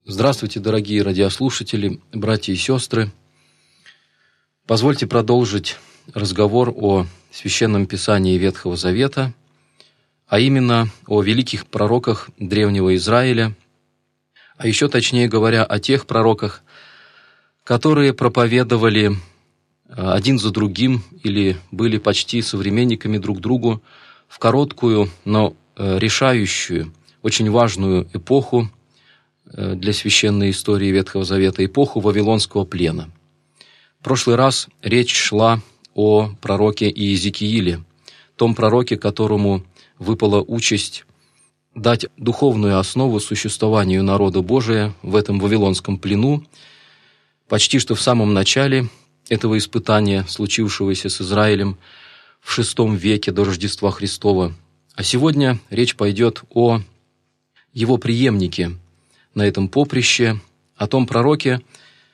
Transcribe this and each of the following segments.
Здравствуйте, дорогие радиослушатели, братья и сестры. Позвольте продолжить разговор о Священном Писании Ветхого Завета, а именно о великих пророках Древнего Израиля, а еще точнее говоря, о тех пророках, которые проповедовали один за другим или были почти современниками друг другу в короткую, но решающую, очень важную эпоху для священной истории Ветхого Завета, эпоху Вавилонского плена. В прошлый раз речь шла о пророке Иезекииле, том пророке, которому выпала участь дать духовную основу существованию народа Божия в этом Вавилонском плену, почти что в самом начале этого испытания, случившегося с Израилем в VI веке до Рождества Христова. А сегодня речь пойдет о его преемнике на этом поприще, о том пророке,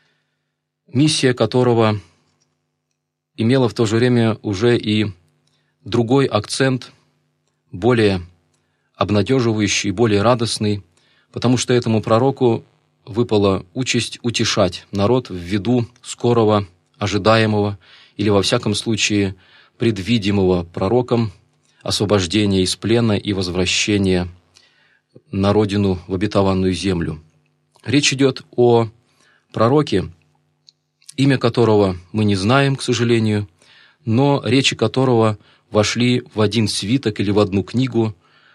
миссия которого имела в то же время уже и другой акцент, более обнадеживающий, более радостный, потому что этому пророку выпала участь утешать народ в виду скорого, ожидаемого или, во всяком случае, предвидимого пророком освобождения из плена и возвращения на родину, в обетованную землю. Речь идет о пророке, имя которого мы не знаем, к сожалению, но речи которого вошли в один свиток или в одну книгу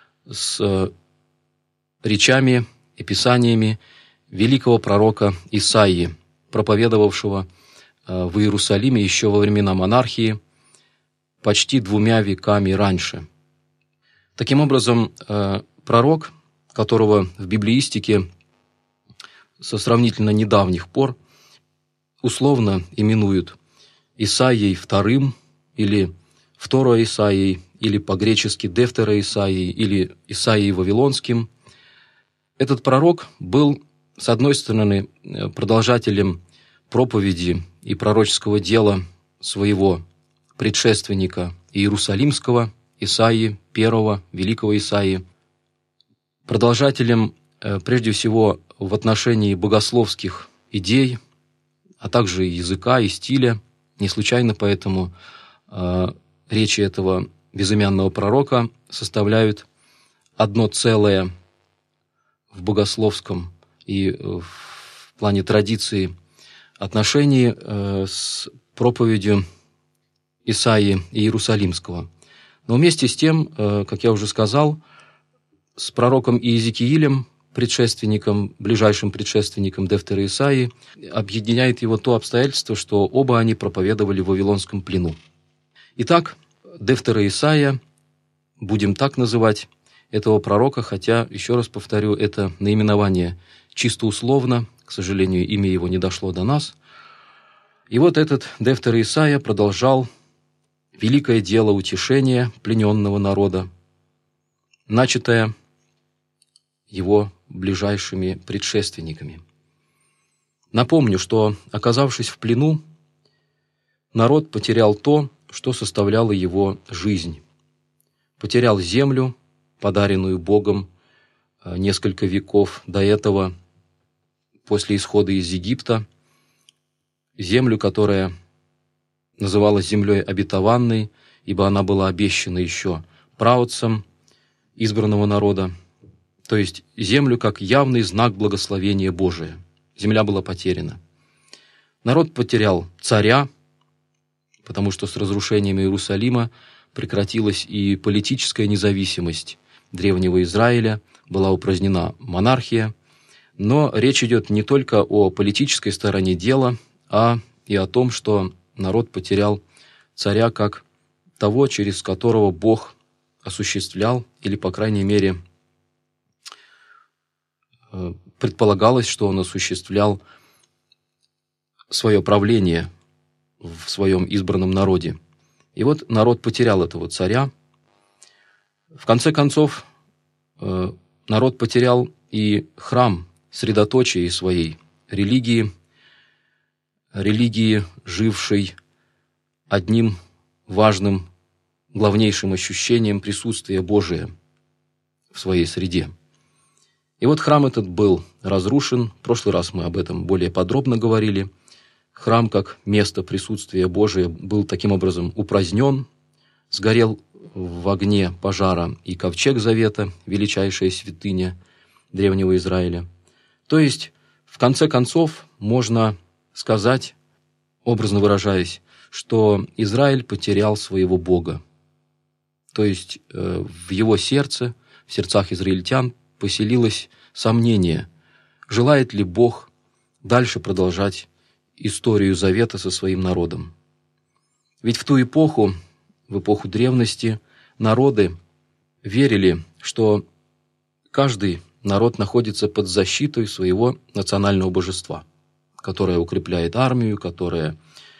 с речами, описаниями великого пророка Исаии, проповедовавшего в Иерусалиме еще во времена монархии, почти 2 веками раньше. Таким образом, пророк, которого в библеистике со сравнительно недавних пор условно именуют Исаией II или Второй Исаией, или по-гречески Дефтера Исаией, или Исаией Вавилонским. Этот пророк был, с одной стороны, продолжателем проповеди и пророческого дела своего предшественника Иерусалимского, Исаии, первого, великого Исаии, продолжателем, прежде всего, в отношении богословских идей, а также языка и стиля. Не случайно поэтому речи этого безымянного пророка составляют одно целое в богословском и в плане традиции отношении с проповедью Исаии Иерусалимского. Но вместе с тем, как я уже сказал, с пророком Иезекиилем, предшественником, ближайшим предшественником Дефтера Исаии, объединяет его то обстоятельство, что оба они проповедовали в Вавилонском плену. Итак, Дефтера Исаия, будем так называть этого пророка, хотя, еще раз повторю, это наименование чисто условно, к сожалению, имя его не дошло до нас. И вот этот Дефтер Исаия продолжал великое дело утешения плененного народа, начатое его ближайшими предшественниками. Напомню, что, оказавшись в плену, народ потерял то, что составляло его жизнь. Потерял землю, подаренную Богом несколько веков до этого, после исхода из Египта, землю, которая называлась землей обетованной, ибо она была обещана еще праотцам избранного народа, то есть землю как явный знак благословения Божия. Земля была потеряна. Народ потерял царя, потому что с разрушением Иерусалима прекратилась и политическая независимость Древнего Израиля, была упразднена монархия. Но речь идет не только о политической стороне дела, а и о том, что народ потерял царя как того, через которого Бог осуществлял, или, по крайней мере, предполагалось, что он осуществлял свое правление в своем избранном народе. И вот народ потерял этого царя. В конце концов, народ потерял и храм, средоточие своей религии, жившей одним важным, главнейшим ощущением присутствия Божия в своей среде. И вот храм этот был разрушен. В прошлый раз мы об этом более подробно говорили. Храм, как место присутствия Божия, был таким образом упразднен, сгорел в огне пожара и ковчег завета, величайшая святыня древнего Израиля. То есть, в конце концов, можно сказать, образно выражаясь, что Израиль потерял своего Бога. То есть, в его сердце, в сердцах израильтян поселилось сомнение, желает ли Бог дальше продолжать историю завета со своим народом. Ведь в ту эпоху, в эпоху древности, народы верили, что каждый народ находится под защитой своего национального божества, которое укрепляет армию, которое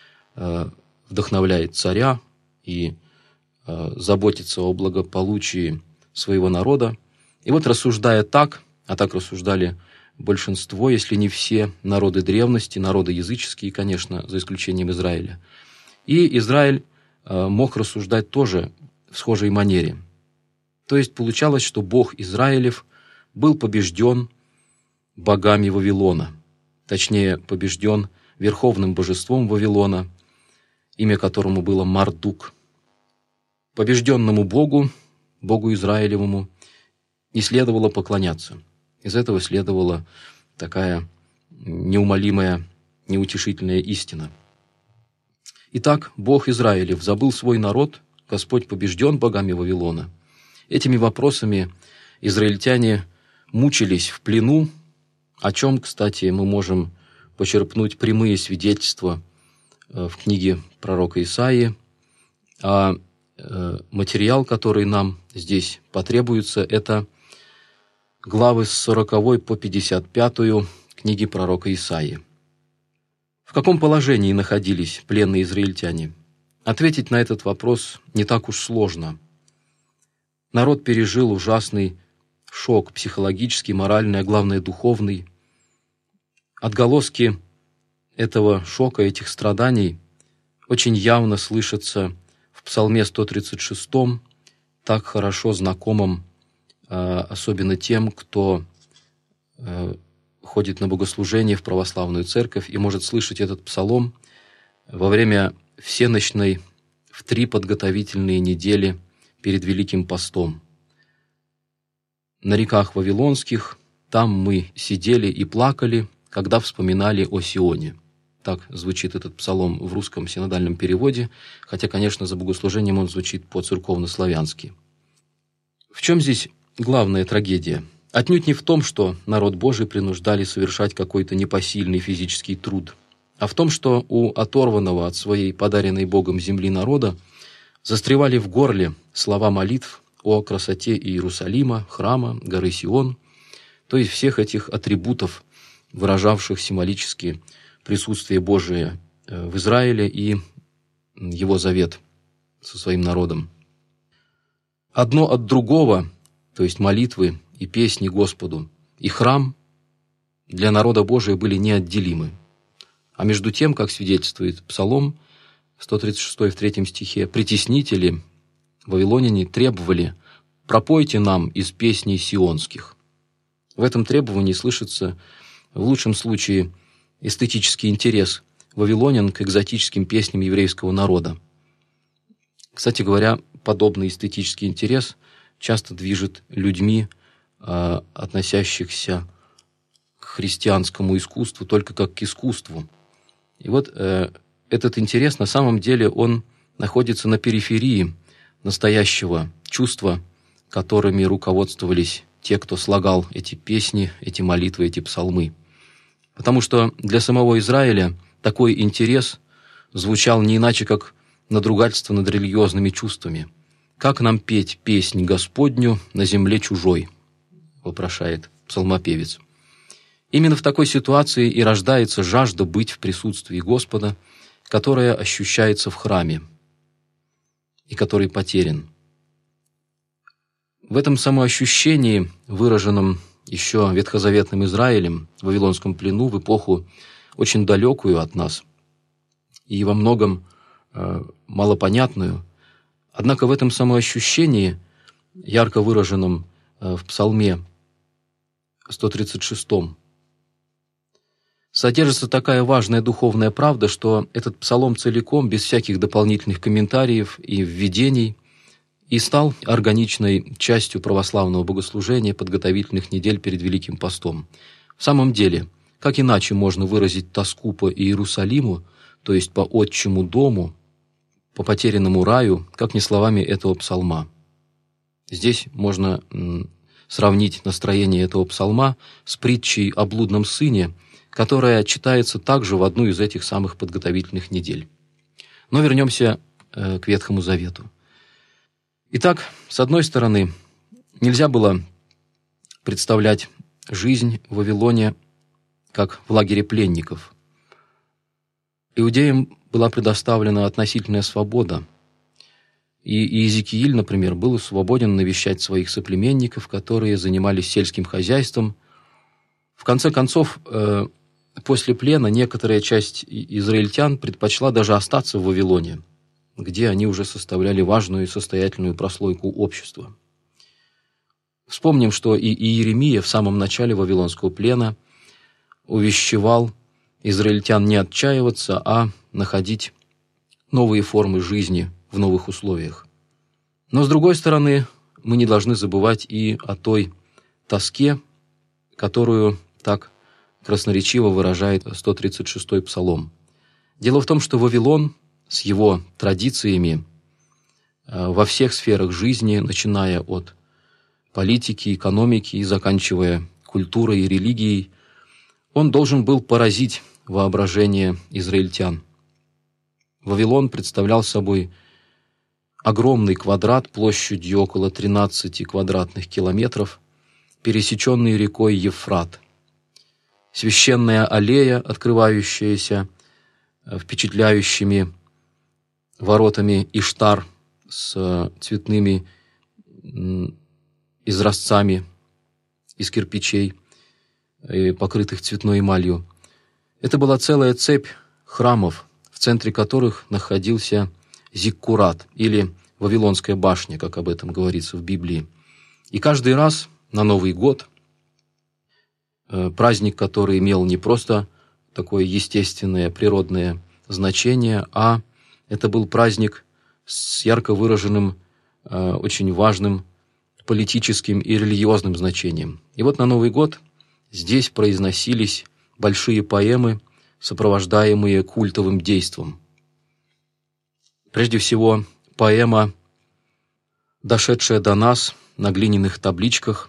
вдохновляет царя и заботится о благополучии своего народа. И вот рассуждая так, а так рассуждали большинство, если не все народы древности, народы языческие, конечно, за исключением Израиля. И Израиль мог рассуждать тоже в схожей манере. То есть получалось, что Бог Израилев был побежден богами Вавилона, точнее, побежден верховным божеством Вавилона, имя которому было Мардук. Побежденному Богу, Богу Израилевому, не следовало поклоняться. Из этого следовала такая неумолимая, неутешительная истина. Итак, Бог Израилев забыл свой народ, Господь побежден богами Вавилона. Этими вопросами израильтяне мучились в плену, о чем, кстати, мы можем почерпнуть прямые свидетельства в книге пророка Исаии, а материал, который нам здесь потребуется, это главы с 40 по 55 книги пророка Исаии. В каком положении находились пленные израильтяне? Ответить на этот вопрос не так уж сложно. Народ пережил ужасный шок психологический, моральный, а главное духовный. Отголоски этого шока, этих страданий очень явно слышатся в Псалме 136, так хорошо знакомом особенно тем, кто ходит на богослужение в православную церковь и может слышать этот псалом во время всенощной в 3 подготовительные недели перед Великим постом. На реках Вавилонских там мы сидели и плакали, когда вспоминали о Сионе. Так звучит этот псалом в русском синодальном переводе, хотя, конечно, за богослужением он звучит по-церковно-славянски. В чем здесь главная трагедия? Отнюдь не в том, что народ Божий принуждали совершать какой-то непосильный физический труд, а в том, что у оторванного от своей подаренной Богом земли народа застревали в горле слова молитв о красоте Иерусалима, храма, горы Сион, то есть всех этих атрибутов, выражавших символически присутствие Божие в Израиле и его завет со своим народом. Одно от другого, то есть молитвы и песни Господу, и храм для народа Божия были неотделимы. А между тем, как свидетельствует Псалом 136 в 3 стихе, притеснители, вавилоняне, требовали: «Пропойте нам из песней сионских». В этом требовании слышится, в лучшем случае, эстетический интерес вавилонян к экзотическим песням еврейского народа. Кстати говоря, подобный эстетический интерес часто движет людьми, относящихся к христианскому искусству только как к искусству. И вот этот интерес, на самом деле, он находится на периферии настоящего чувства, которыми руководствовались те, кто слагал эти песни, эти молитвы, эти псалмы. Потому что для самого Израиля такой интерес звучал не иначе, как надругательство над религиозными чувствами. «Как нам петь песнь Господню на земле чужой?» — вопрошает псалмопевец. Именно в такой ситуации и рождается жажда быть в присутствии Господа, которая ощущается в храме и который потерян. В этом самоощущении, выраженном еще ветхозаветным Израилем в Вавилонском плену в эпоху очень далекую от нас и во многом малопонятную, однако в этом самоощущении, ярко выраженном в Псалме, 136. Содержится такая важная духовная правда, что этот псалом целиком, без всяких дополнительных комментариев и введений, и стал органичной частью православного богослужения подготовительных недель перед Великим постом. В самом деле, как иначе можно выразить тоску по Иерусалиму, то есть по отчему дому, по потерянному раю, как не словами этого псалма? Здесь можно сравнить настроение этого псалма с притчей о блудном сыне, которая читается также в одну из этих самых подготовительных недель. Но вернемся к Ветхому Завету. Итак, с одной стороны, нельзя было представлять жизнь в Вавилоне как в лагере пленников. Иудеям была предоставлена относительная свобода, и Иезекииль, например, был свободен навещать своих соплеменников, которые занимались сельским хозяйством. В конце концов, после плена некоторая часть израильтян предпочла даже остаться в Вавилоне, где они уже составляли важную и состоятельную прослойку общества. Вспомним, что и Иеремия в самом начале Вавилонского плена увещевал израильтян не отчаиваться, а находить новые формы жизни в новых условиях. Но, с другой стороны, мы не должны забывать и о той тоске, которую так красноречиво выражает 136-й псалом. Дело в том, что Вавилон с его традициями во всех сферах жизни, начиная от политики, экономики и заканчивая культурой и религией, он должен был поразить воображение израильтян. Вавилон представлял собой огромный квадрат площадью около 13 квадратных километров, пересеченный рекой Евфрат. Священная аллея, открывающаяся впечатляющими воротами Иштар с цветными изразцами из кирпичей, покрытых цветной эмалью. Это была целая цепь храмов, в центре которых находился Зиккурат, или Вавилонская башня, как об этом говорится в Библии. И каждый раз на Новый год, праздник, который имел не просто такое естественное, природное значение, а это был праздник с ярко выраженным, очень важным политическим и религиозным значением. И вот на Новый год здесь произносились большие поэмы, сопровождаемые культовым действом. Прежде всего, поэма, дошедшая до нас на глиняных табличках,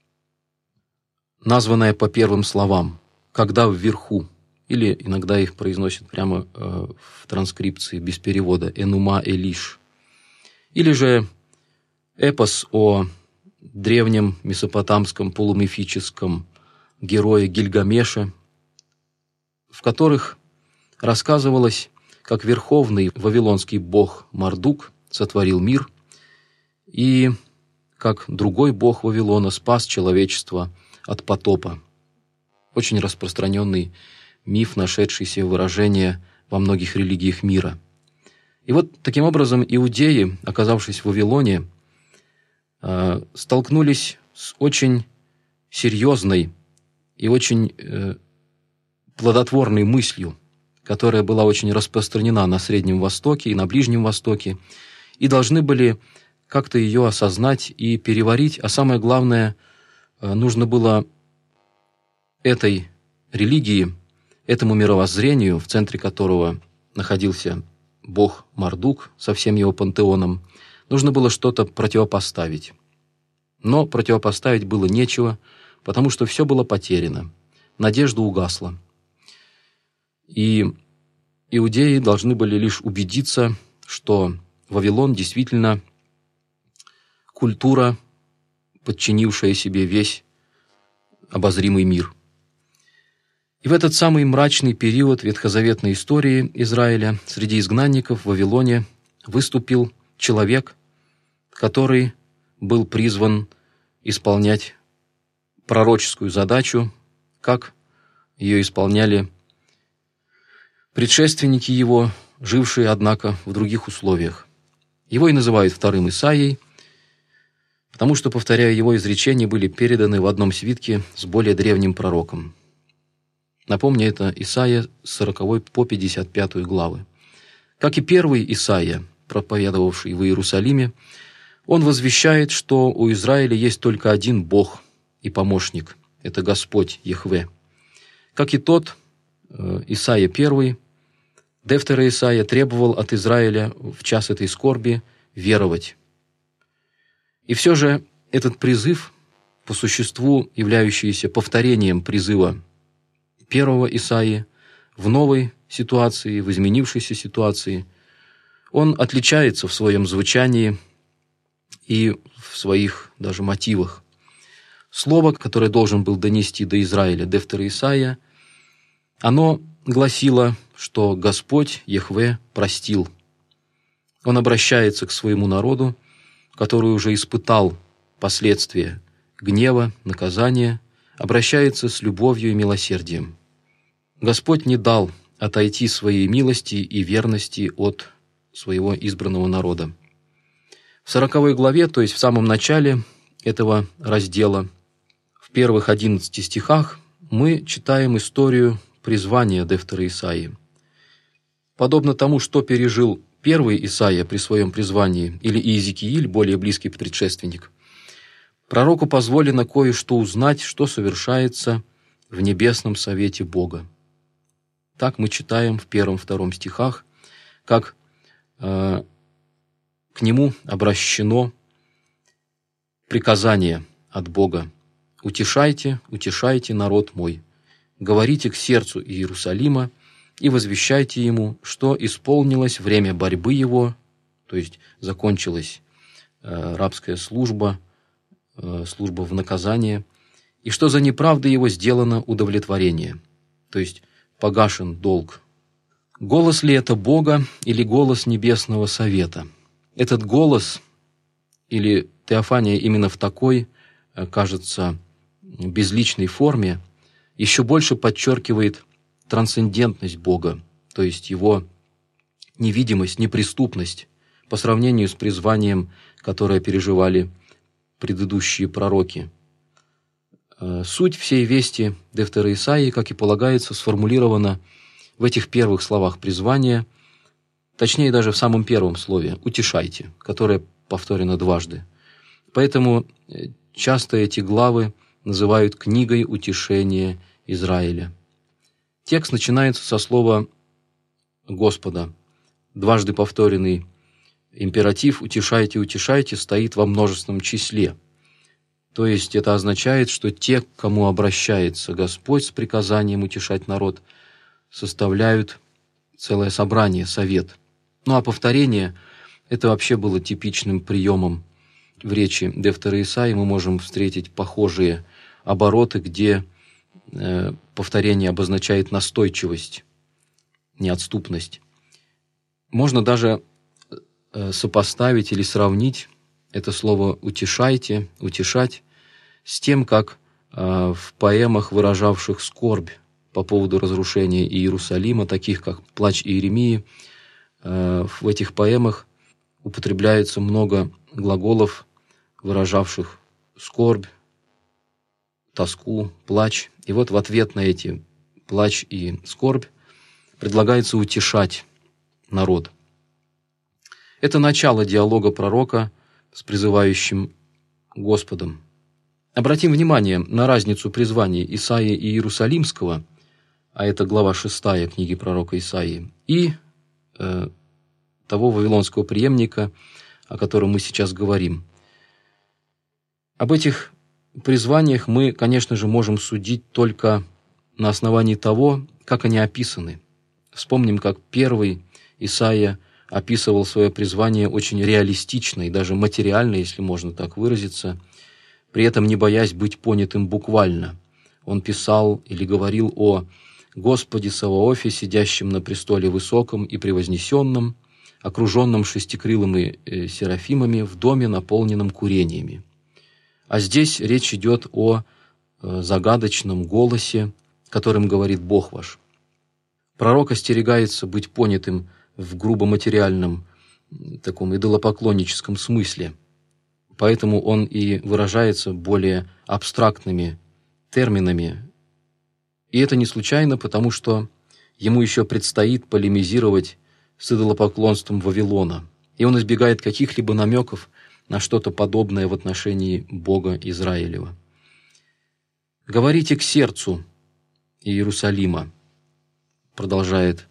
названная по первым словам «когда вверху», или иногда их произносят прямо в транскрипции без перевода «Энума Элиш», или же эпос о древнем месопотамском полумифическом герое Гильгамеше, в которых рассказывалось, как верховный вавилонский бог Мардук сотворил мир, и как другой бог Вавилона спас человечество от потопа. Очень распространенный миф, нашедшийся выражение во многих религиях мира. И вот таким образом иудеи, оказавшись в Вавилоне, столкнулись с очень серьезной и очень плодотворной мыслью, которая была очень распространена на Среднем Востоке и на Ближнем Востоке, и должны были как-то ее осознать и переварить, а самое главное, нужно было этой религии, этому мировоззрению, в центре которого находился бог Мардук со всем его пантеоном, нужно было что-то противопоставить. Но противопоставить было нечего, потому что все было потеряно, надежда угасла. И иудеи должны были лишь убедиться, что Вавилон действительно культура, подчинившая себе весь обозримый мир. И в этот самый мрачный период ветхозаветной истории Израиля среди изгнанников в Вавилоне выступил человек, который был призван исполнять пророческую задачу, как ее исполняли предшественники его, жившие, однако, в других условиях. Его и называют вторым Исаией. потому что, повторяю, его изречения были переданы в одном свитке с более древним пророком. Напомню, это Исаия с 40 по 55 главы. Как и первый Исаия, проповедовавший в Иерусалиме, он возвещает, что у Израиля есть только один Бог и помощник – это Господь Яхве. Как и тот, Исаия I, Дефтер Исаия требовал от Израиля в час этой скорби веровать. И все же этот призыв, по существу являющийся повторением призыва первого Исаии, в новой ситуации, в изменившейся ситуации, он отличается в своем звучании и в своих даже мотивах. Слово, которое должен был донести до Израиля Дефтер Исаия, оно гласило, что Господь Яхве простил. Он обращается к своему народу, который уже испытал последствия гнева, наказания, обращается с любовью и милосердием. Господь не дал отойти своей милости и верности от своего избранного народа. В 40 главе, то есть в самом начале этого раздела, в первых 11 стихах, мы читаем историю призвания Дефтера Исаии. Подобно тому, что пережил первый Исаия при своем призвании, или Иезекииль, более близкий предшественник, пророку позволено кое-что узнать, что совершается в небесном совете Бога. Так мы читаем в 1-2 стихах, как к нему обращено приказание от Бога: «Утешайте, утешайте народ мой, говорите к сердцу Иерусалима и возвещайте ему, что исполнилось время борьбы его», то есть закончилась рабская служба, служба в наказание, «и что за неправды его сделано удовлетворение», то есть погашен долг. Голос ли это Бога или голос Небесного Совета? Этот голос или теофания именно в такой, кажется, безличной форме еще больше подчеркивает трансцендентность Бога, то есть Его невидимость, неприступность по сравнению с призванием, которое переживали предыдущие пророки. Суть всей вести Дефтера Исаии, как и полагается, сформулирована в этих первых словах призвания, точнее даже в самом первом слове «утешайте», которое повторено дважды. Поэтому часто эти главы называют книгой утешения Израиля. Текст начинается со слова Господа. Дважды повторенный императив «утешайте, утешайте» стоит во множественном числе. То есть это означает, что те, к кому обращается Господь с приказанием утешать народ, составляют целое собрание, совет. Ну а повторение – это вообще было типичным приемом в речи Дефтера Исаии. Мы можем встретить похожие обороты, где повторение обозначает настойчивость, неотступность. Можно даже сопоставить или сравнить это слово «утешайте», «утешать» с тем, как в поэмах, выражавших скорбь по поводу разрушения Иерусалима, таких как «Плач Иеремии», в этих поэмах употребляется много глаголов, выражавших скорбь, тоску, плач. И вот в ответ на эти плач и скорбь предлагается утешать народ. Это начало диалога пророка с призывающим Господом. Обратим внимание на разницу призваний Исаии и Иерусалимского, а это глава 6 книги пророка Исаии, и того вавилонского преемника, о котором мы сейчас говорим. Об этих призваниях мы, конечно же, можем судить только на основании того, как они описаны. Вспомним, как первый Исаия описывал свое призвание очень реалистично и даже материально, если можно так выразиться, при этом не боясь быть понятым буквально. Он писал или говорил о Господе Саваофе, сидящем на престоле высоком и превознесенном, окруженном шестикрылыми серафимами в доме, наполненном курениями. А здесь речь идет о загадочном голосе, которым говорит Бог ваш. Пророк остерегается быть понятым в грубо материальном, таком идолопоклонническом смысле. поэтому он и выражается более абстрактными терминами. И это не случайно, потому что ему еще предстоит полемизировать с идолопоклонством Вавилона, и он избегает каких-либо намеков на что-то подобное в отношении Бога Израилева. «Говорите к сердцу Иерусалима», продолжает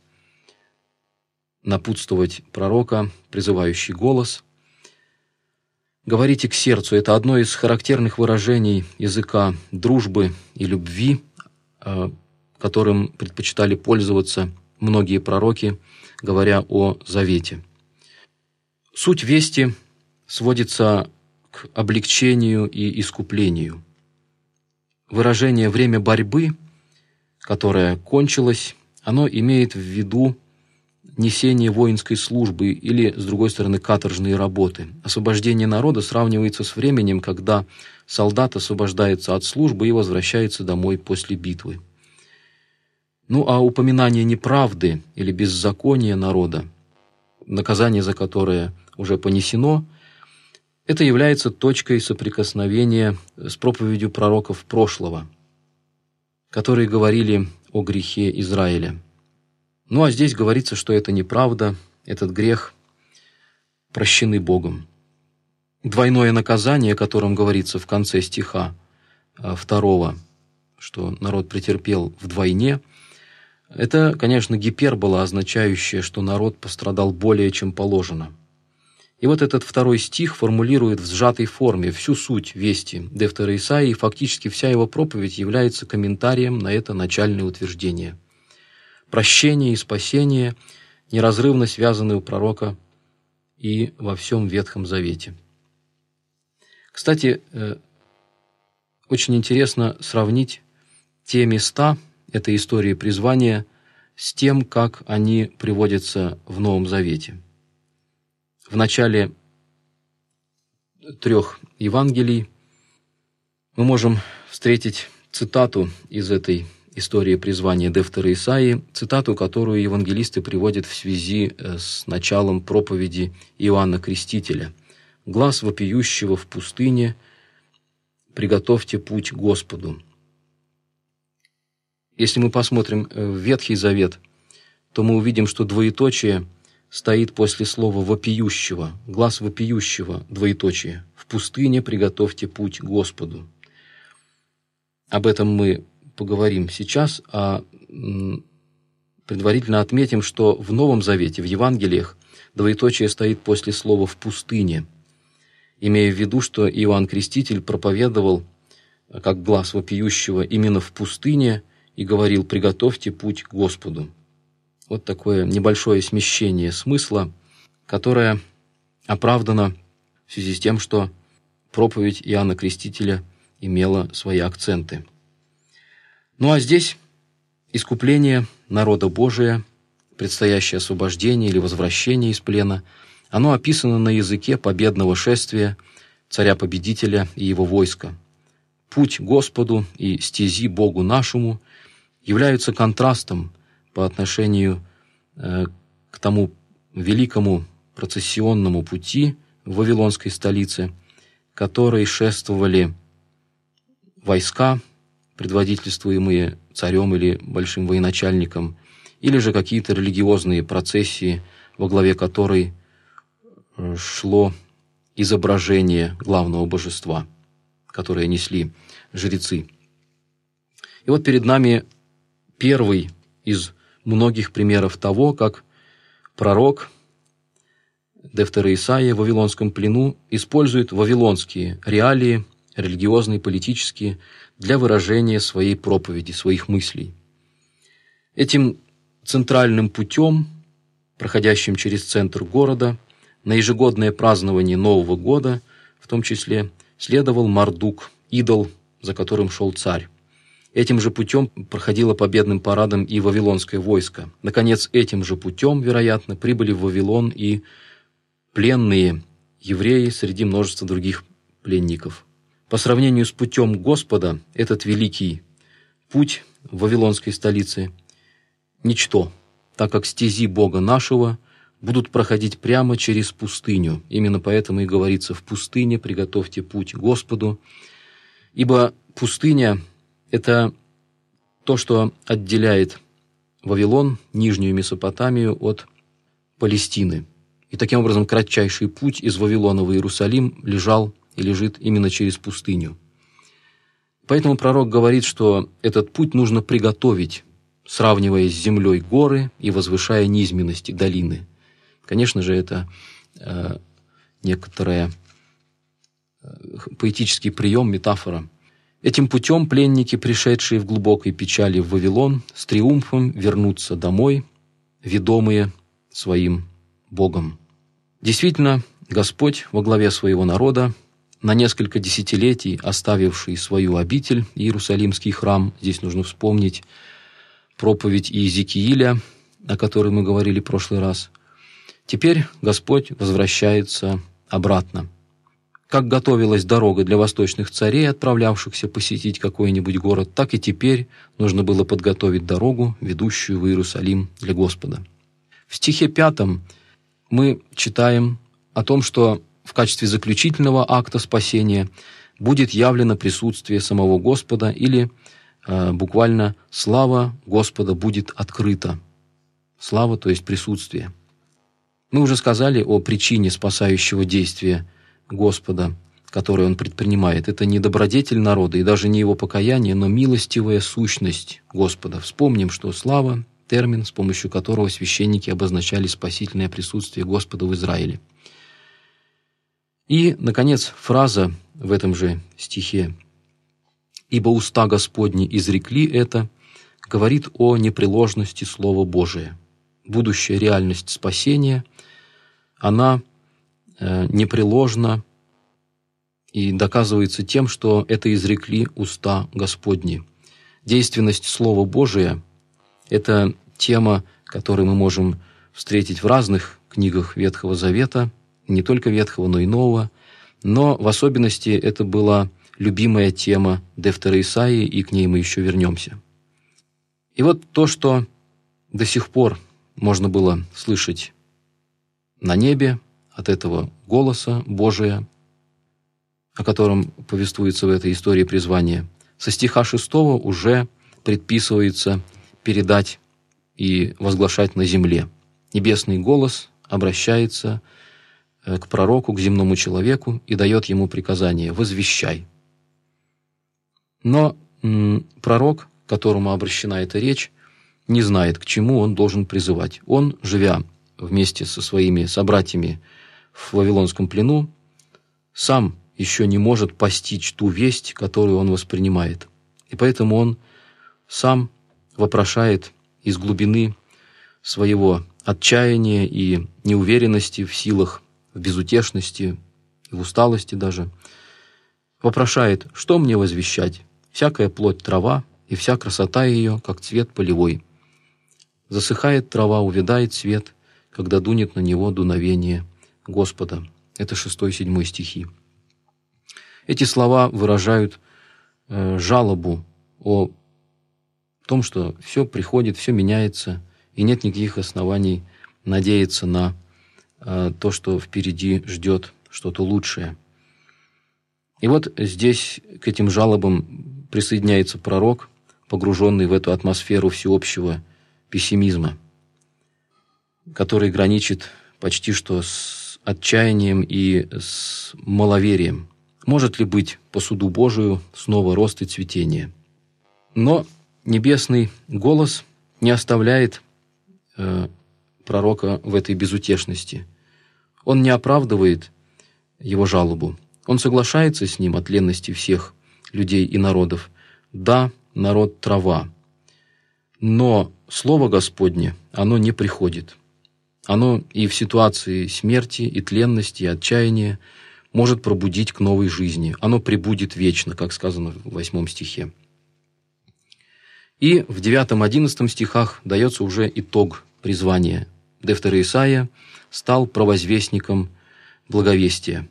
напутствовать пророка призывающий голос. «Говорите к сердцу» — это одно из характерных выражений языка дружбы и любви, которым предпочитали пользоваться многие пророки, говоря о завете. Суть вести сводится к облегчению и искуплению. Выражение «время борьбы», которое кончилось, оно имеет в виду несение воинской службы или, с другой стороны, каторжные работы. Освобождение народа сравнивается с временем, когда солдат освобождается от службы и возвращается домой после битвы. Ну а упоминание неправды или беззакония народа, наказание за которое уже понесено, это является точкой соприкосновения с проповедью пророков прошлого, которые говорили о грехе Израиля. Ну а здесь говорится, что это неправда, этот грех прощены Богом. Двойное наказание, о котором говорится в конце стиха 2, что народ претерпел вдвойне, это, конечно, гипербола, означающая, что народ пострадал более, чем положено. И вот этот 2 стих формулирует в сжатой форме всю суть вести Дефтера Исаии, и фактически вся его проповедь является комментарием на это начальное утверждение. Прощение и спасение неразрывно связаны у пророка и во всем Ветхом Завете. Кстати, очень интересно сравнить те места этой истории призвания с тем, как они приводятся в Новом Завете. В начале 3 Евангелий мы можем встретить цитату из этой истории призвания Дефтера Исаии, цитату, которую евангелисты приводят в связи с началом проповеди Иоанна Крестителя. «Глас вопиющего в пустыне, приготовьте путь Господу». Если мы посмотрим в Ветхий Завет, то мы увидим, что двоеточие стоит после слова «вопиющего», «глас вопиющего», двоеточие, «в пустыне приготовьте путь Господу». Об этом мы поговорим сейчас, а предварительно отметим, что в Новом Завете, в Евангелиях, двоеточие стоит после слова «в пустыне», имея в виду, что Иоанн Креститель проповедовал, как глас вопиющего, именно в пустыне и говорил «приготовьте путь к Господу». Вот такое небольшое смещение смысла, которое оправдано в связи с тем, что проповедь Иоанна Крестителя имела свои акценты. Ну а здесь искупление народа Божия, предстоящее освобождение или возвращение из плена, оно описано на языке победного шествия царя-победителя и его войска. Путь Господу и стези Богу нашему являются контрастом по отношению к тому великому процессионному пути в Вавилонской столице, которой шествовали войска, предводительствуемые царем или большим военачальником, или же какие-то религиозные процессии, во главе которой шло изображение главного божества, которое несли жрецы. И вот перед нами первый из многих примеров того, как пророк Дефтера Исаия в Вавилонском плену использует вавилонские реалии, религиозные, политические, для выражения своей проповеди, своих мыслей. Этим центральным путем, проходящим через центр города, на ежегодное празднование Нового года, в том числе, следовал Мардук, идол, за которым шел царь. Этим же путем проходило победным парадом и вавилонское войско. Наконец, этим же путем, вероятно, прибыли в Вавилон и пленные евреи среди множества других пленников. По сравнению с путем Господа, этот великий путь в вавилонской столице – ничто, так как стези Бога нашего будут проходить прямо через пустыню. Именно поэтому и говорится: в пустыне приготовьте путь Господу. Ибо пустыня – это то, что отделяет Вавилон, Нижнюю Месопотамию, от Палестины. И таким образом кратчайший путь из Вавилона в Иерусалим лежал и лежит именно через пустыню. Поэтому пророк говорит, что этот путь нужно приготовить, сравнивая с землей горы и возвышая низменности долины. Конечно же, это некоторая поэтический прием, метафора. Этим путем пленники, пришедшие в глубокой печали в Вавилон, с триумфом вернутся домой, ведомые своим Богом. Действительно, Господь во главе своего народа, на несколько десятилетий оставивший свою обитель, Иерусалимский храм, здесь нужно вспомнить проповедь Иезекииля, о которой мы говорили в прошлый раз, теперь Господь возвращается обратно. Как готовилась дорога для восточных царей, отправлявшихся посетить какой-нибудь город, так и теперь нужно было подготовить дорогу, ведущую в Иерусалим для Господа. В стихе 5 мы читаем о том, что в качестве заключительного акта спасения будет явлено присутствие самого Господа, или буквально «слава Господа будет открыта». Слава, то есть присутствие. Мы уже сказали о причине спасающего действия Господа, которое Он предпринимает. Это не добродетель народа и даже не его покаяние, но милостивая сущность Господа. Вспомним, что слава – термин, с помощью которого священники обозначали спасительное присутствие Господа в Израиле. И, наконец, фраза в этом же стихе «Ибо уста Господни изрекли это» говорит о непреложности Слова Божия. Будущая реальность спасения, она непреложна и доказывается тем, что это изрекли уста Господни. Действенность Слова Божия – это тема, которую мы можем встретить в разных книгах Ветхого Завета, не только Ветхого, но и Нового, но в особенности это была любимая тема Дефтера Исаии, и к ней мы еще вернемся. И вот то, что до сих пор можно было слышать на небе от этого голоса Божия, о котором повествуется в этой истории призвания, со стиха 6 уже предписывается передать и возглашать на земле. Небесный голос обращается к пророку, к земному человеку и дает ему приказание: «Возвещай». Но пророк, к которому обращена эта речь, не знает, к чему он должен призывать. Он, живя вместе со своими собратьями в Вавилонском плену, сам еще не может постичь ту весть, которую он воспринимает. И поэтому он сам вопрошает из глубины своего отчаяния и неуверенности в силах, в безутешности, в усталости даже, вопрошает: «Что мне возвещать? Всякая плоть трава, и вся красота ее, как цвет полевой. Засыхает трава, увядает цвет, когда дунет на него дуновение Господа». Это 6-7 стихи. Эти слова выражают жалобу о том, что все приходит, все меняется, и нет никаких оснований надеяться на то, что впереди ждет что-то лучшее. И вот здесь к этим жалобам присоединяется пророк, погруженный в эту атмосферу всеобщего пессимизма, который граничит почти что с отчаянием и с маловерием. Может ли быть по суду Божию снова рост и цветение? Но небесный голос не оставляет пророка в этой безутешности. Он не оправдывает его жалобу. Он соглашается с ним о тленности всех людей и народов. Да, народ трава, но Слово Господне, оно не приходит. Оно и в ситуации смерти, и тленности, и отчаяния может пробудить к новой жизни. Оно пребудет вечно, как сказано в 8 стихе. И в 9-11 стихах дается уже итог призвания. Дефтер Исаия стал провозвестником благовестия.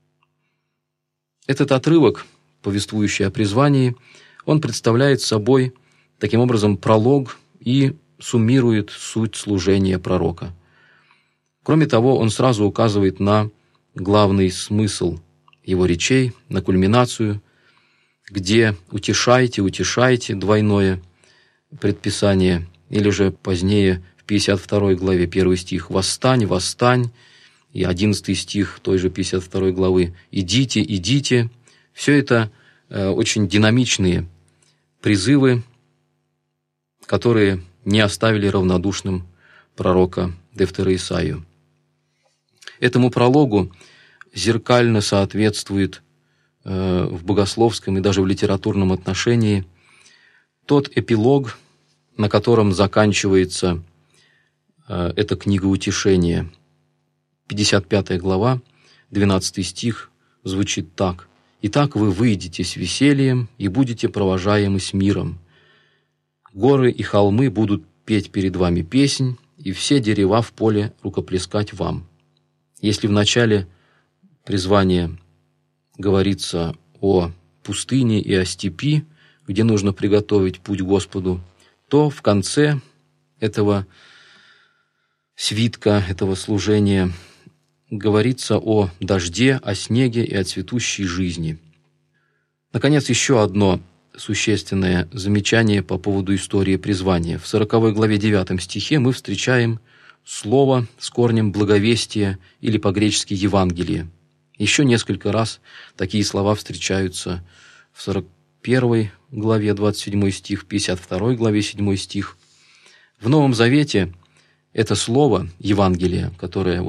Этот отрывок, повествующий о призвании, он представляет собой, таким образом, пролог и суммирует суть служения пророка. Кроме того, он сразу указывает на главный смысл его речей, на кульминацию, где «утешайте, утешайте» двойное предписание, или же позднее в 52 главе 1 стих «восстань, восстань», и 11 стих той же 52 главы «идите, идите». Все это очень динамичные призывы, которые не оставили равнодушным пророка Дефтера Исаию. Этому прологу зеркально соответствует в богословском и даже в литературном отношении тот эпилог, на котором заканчивается эта книга утешения. 55 глава, 12 стих звучит так: «Итак вы выйдете с весельем и будете провожаемы с миром. Горы и холмы будут петь перед вами песнь, и все дерева в поле рукоплескать вам». Если в начале призвания говорится о пустыне и о степи, где нужно приготовить путь Господу, то в конце этого свитка, этого служения говорится о дожде, о снеге и о цветущей жизни. Наконец, еще одно существенное замечание по поводу истории призвания. В 40 главе 9 стихе мы встречаем слово с корнем благовестия или по-гречески Евангелие. Еще несколько раз такие слова встречаются в 41 главе 27 стих, в 52 главе 7 стих. В Новом Завете это слово Евангелие, которое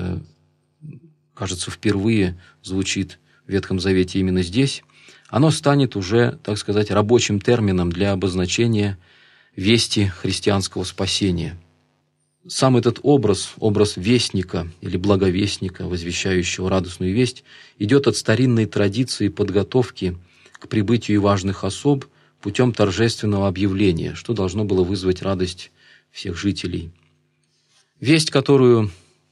кажется, впервые звучит в Ветхом Завете именно здесь, оно станет уже, так сказать, рабочим термином для обозначения вести христианского спасения. Сам этот образ вестника или благовестника, возвещающего радостную весть, идет от старинной традиции подготовки к прибытию важных особ путем торжественного объявления, что должно было вызвать радость всех жителей. Весть, которую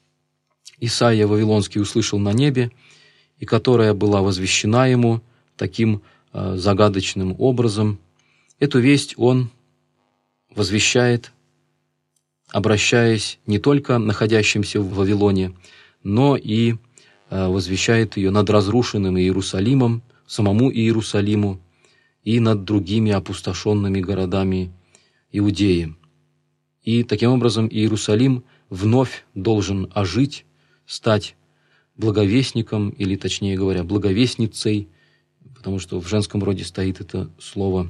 Исаия Вавилонский услышал на небе, и которая была возвещена ему таким загадочным образом, эту весть он возвещает, обращаясь не только находящимся в Вавилоне, но и возвещает ее над разрушенным Иерусалимом, самому Иерусалиму и над другими опустошенными городами Иудеи. И таким образом Иерусалим вновь должен ожить, стать благовестником, или, точнее говоря, благовестницей, потому что в женском роде стоит это слово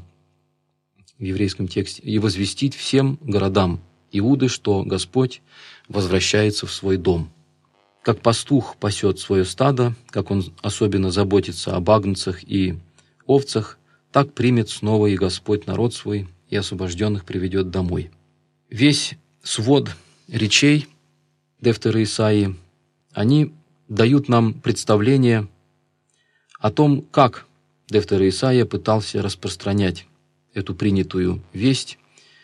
в еврейском тексте, и возвестить всем городам Иуды, что Господь возвращается в свой дом. Как пастух пасет свое стадо, как он особенно заботится об агнцах и овцах, так примет снова и Господь народ свой, и освобожденных приведет домой. Весь свод речей Дефтера Исаии, они дают нам представление о том, как Дефтер Исаия пытался распространять эту принятую весть,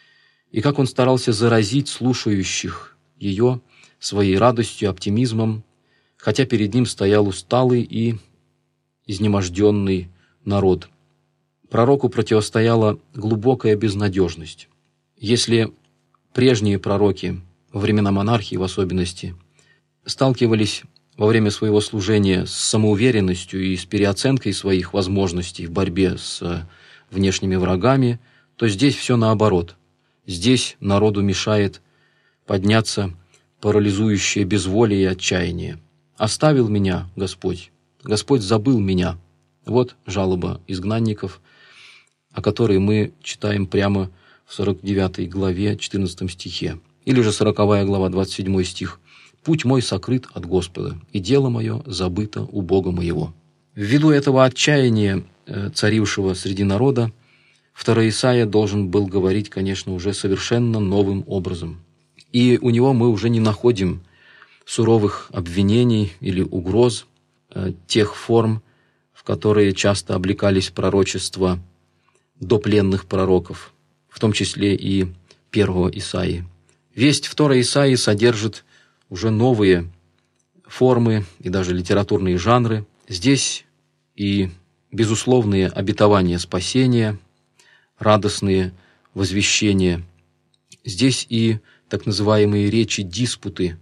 и как он старался заразить слушающих ее своей радостью, оптимизмом, хотя перед ним стоял усталый и изнеможденный народ. Пророку противостояла глубокая безнадежность. Если прежние пророки, во времена монархии в особенности, сталкивались во время своего служения с самоуверенностью и с переоценкой своих возможностей в борьбе с внешними врагами, то здесь все наоборот. Здесь народу мешает подняться парализующее безволие и отчаяние. «Оставил меня Господь, Господь забыл меня». Вот жалоба изгнанников, о которой мы читаем прямо в 49 главе 14 стихе. Или же 40 глава 27 стих. «Путь мой сокрыт от Господа, и дело мое забыто у Бога моего». Ввиду этого отчаяния, царившего среди народа, Второй Исаия должен был говорить, конечно, уже совершенно новым образом. И у него мы уже не находим суровых обвинений или угроз, тех форм, в которые часто облекались пророчества допленных пророков, в том числе и первого Исаии. Весть второй Исаии содержит уже новые формы и даже литературные жанры. Здесь и безусловные обетования спасения, радостные возвещения. Здесь и так называемые речи-диспуты,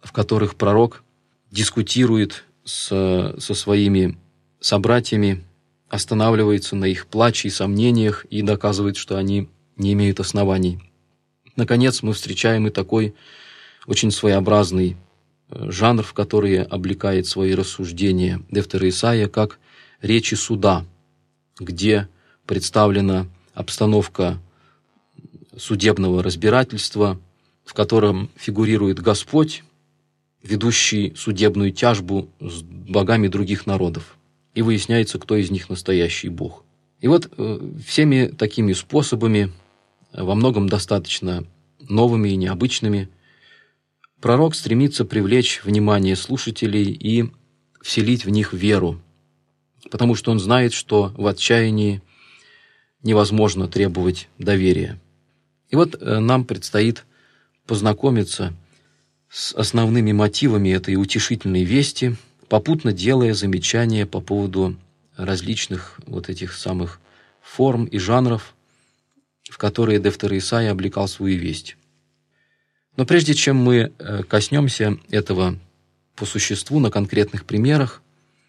в которых пророк дискутирует со своими собратьями, останавливается на их плаче и сомнениях и доказывает, что они не имеют оснований. Наконец, мы встречаем и такой очень своеобразный жанр, в который облекает свои рассуждения Дефтер Исаия, как речи суда, где представлена обстановка судебного разбирательства, в котором фигурирует Господь, ведущий судебную тяжбу с богами других народов. И выясняется, кто из них настоящий Бог. И вот всеми такими способами, во многом достаточно новыми и необычными, пророк стремится привлечь внимание слушателей и вселить в них веру, потому что он знает, что в отчаянии невозможно требовать доверия. И вот нам предстоит познакомиться с основными мотивами этой утешительной вести, попутно делая замечания по поводу различных вот этих самых форм и жанров, в которые Дефтер Исаия облекал свою весть. Но прежде чем мы коснемся этого по существу на конкретных примерах,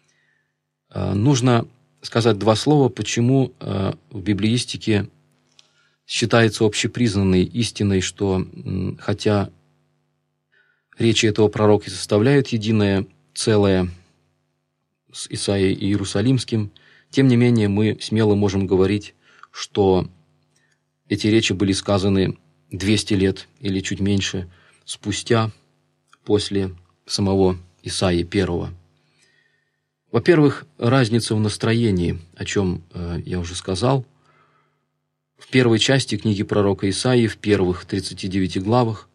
нужно сказать два слова, почему в библеистике считается общепризнанной истиной, что хотя речи этого пророка составляют единое целое с Исаией и Иерусалимским, тем не менее мы смело можем говорить, что эти речи были сказаны 200 лет или чуть меньше спустя, после самого Исаии первого. Во-первых, разница в настроении, о чем я уже сказал. В первой части книги пророка Исаии, в первых 39 главах,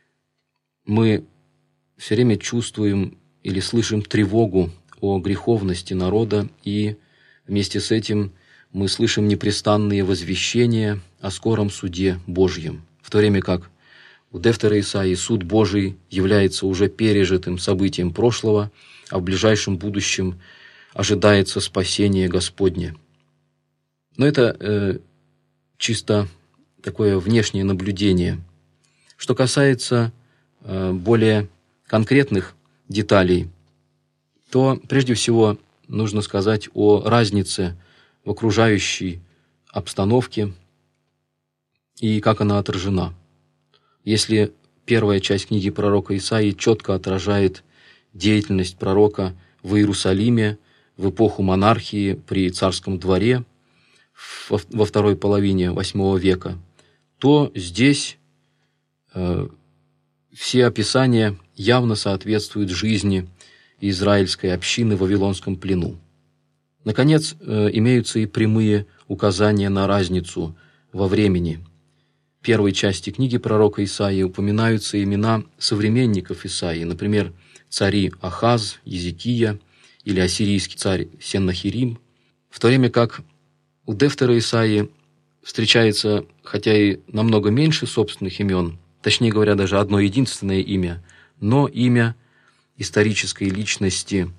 мы все время чувствуем или слышим тревогу о греховности народа, и вместе с этим мы слышим непрестанные возвещения о скором суде Божьем, в то время как у Дефтера Исаии суд Божий является уже пережитым событием прошлого, а в ближайшем будущем ожидается спасение Господне. Но это чисто такое внешнее наблюдение. Что касается более конкретных деталей, то прежде всего нужно сказать о разнице в окружающей обстановке и как она отражена. Если первая часть книги пророка Исаии четко отражает деятельность пророка в Иерусалиме в эпоху монархии при царском дворе во второй половине VIII века, то здесь все описания явно соответствуют жизни израильской общины в Вавилонском плену. Наконец, имеются и прямые указания на разницу во времени. В первой части книги пророка Исаии упоминаются имена современников Исаии, например, цари Ахаз, Езекия или ассирийский царь Сеннахерим, в то время как у Дефтера Исаии встречается, хотя и намного меньше собственных имен, точнее говоря, даже одно единственное имя, но имя исторической личности,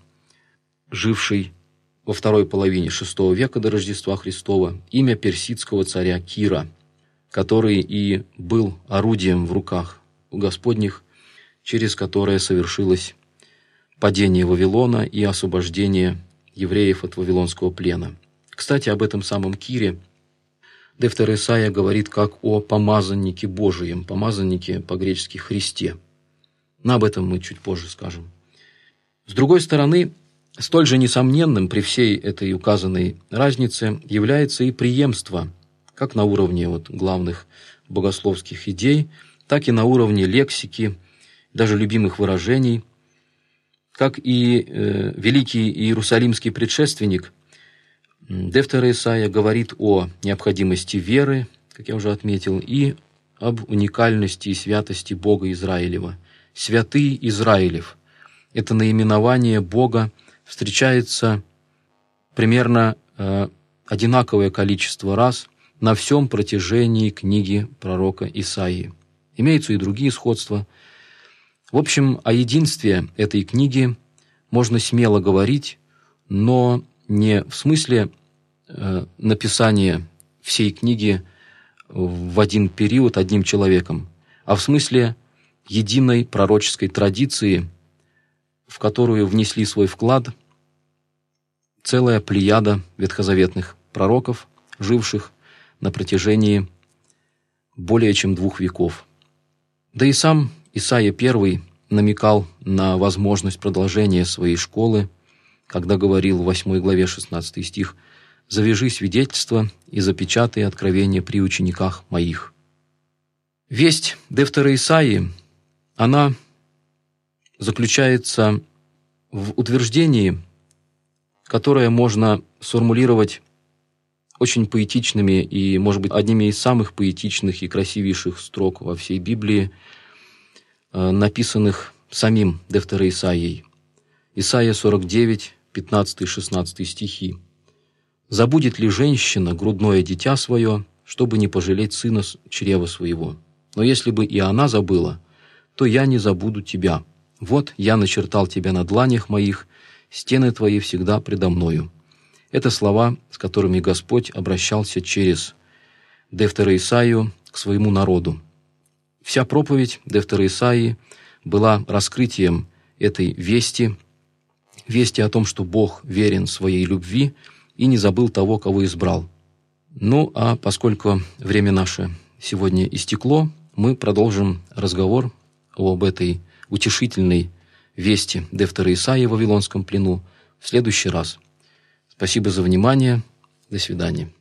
жившей во второй половине VI века до Рождества Христова, имя персидского царя Кира, который и был орудием в руках Господних, через которое совершилось падение Вавилона и освобождение евреев от вавилонского плена. Кстати, об этом самом Кире Дефтер Исаия говорит как о помазаннике Божием, помазаннике по-гречески Христе. Но об этом мы чуть позже скажем. С другой стороны, столь же несомненным при всей этой указанной разнице является и преемство, как на уровне главных богословских идей, так и на уровне лексики, даже любимых выражений, как и великий иерусалимский предшественник Дефтер Исаия говорит о необходимости веры, как я уже отметил, и об уникальности и святости Бога Израилева. Святый Израилев – это наименование Бога встречается примерно одинаковое количество раз на всем протяжении книги пророка Исаии. Имеются и другие сходства. В общем, о единстве этой книги можно смело говорить, но не в смысле написания всей книги в один период одним человеком, а в смысле единой пророческой традиции, в которую внесли свой вклад целая плеяда ветхозаветных пророков, живших на протяжении более чем 2 веков. Да и сам Исаия I намекал на возможность продолжения своей школы, когда говорил в 8 главе 16 стих: «Завяжи свидетельство и запечатай откровение при учениках моих». Весть Дефтера Исаии, она заключается в утверждении, которое можно сформулировать очень поэтичными и, может быть, одними из самых поэтичных и красивейших строк во всей Библии, написанных самим Дефтером Исаией. Исаия 49, 15-16 стихи. «Забудет ли женщина грудное дитя свое, чтобы не пожалеть сына чрева своего? Но если бы и она забыла, то я не забуду тебя. Вот я начертал тебя на дланях моих, стены твои всегда предо мною». Это слова, с которыми Господь обращался через Дефтера Исаию к своему народу. Вся проповедь Дефтера Исаии была раскрытием этой вести о том, что Бог верен своей любви и не забыл того, кого избрал. Ну, а поскольку время наше сегодня истекло, мы продолжим разговор об этой утешительной вести Дефтера Исаии в Вавилонском плену в следующий раз. Спасибо за внимание. До свидания.